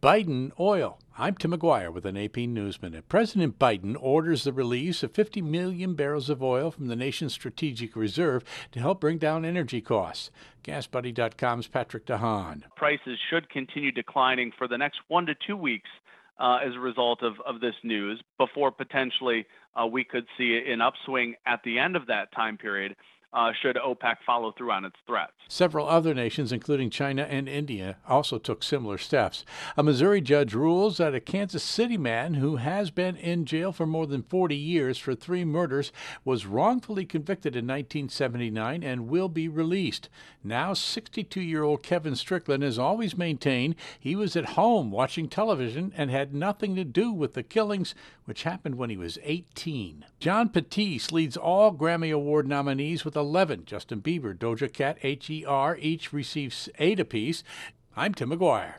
Biden oil. I'm Tim McGuire with an AP News Minute. President Biden orders the release of 50 million barrels of oil from the nation's strategic reserve to help bring down energy costs. GasBuddy.com's Patrick DeHaan. Prices should continue declining for the next 1 to 2 weeks as a result of this news, before potentially we could see an upswing at the end of that time period. Should OPEC follow through on its threats. Several other nations, including China and India, also took similar steps. A Missouri judge rules that a Kansas City man who has been in jail for more than 40 years for 3 murders was wrongfully convicted in 1979 and will be released. Now 62-year-old Kevin Strickland has always maintained he was at home watching television and had nothing to do with the killings, which happened when he was 18. Jon Batiste leads all Grammy Award nominees with 11. Justin Bieber, Doja Cat, H.E.R. each receives 8 apiece. I'm Tim McGuire.